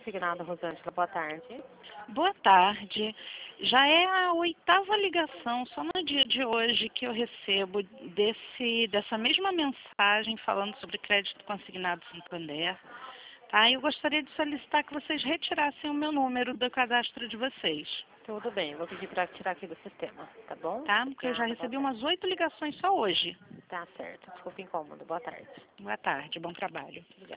Consignado, Rosângela. Boa tarde. Boa tarde. Já é a 8ª ligação, só no dia de hoje, que eu recebo dessa mesma mensagem falando sobre crédito consignado Santander. Tá? Eu gostaria de solicitar que vocês retirassem o meu número do cadastro de vocês. Tudo bem, eu vou pedir para tirar aqui do sistema, tá bom? Tá? Porque eu já Obrigada, recebi boa umas 8 ligações só hoje. tarde. Tá certo. Desculpa o incômodo. Boa tarde. Boa tarde, bom trabalho. Obrigada.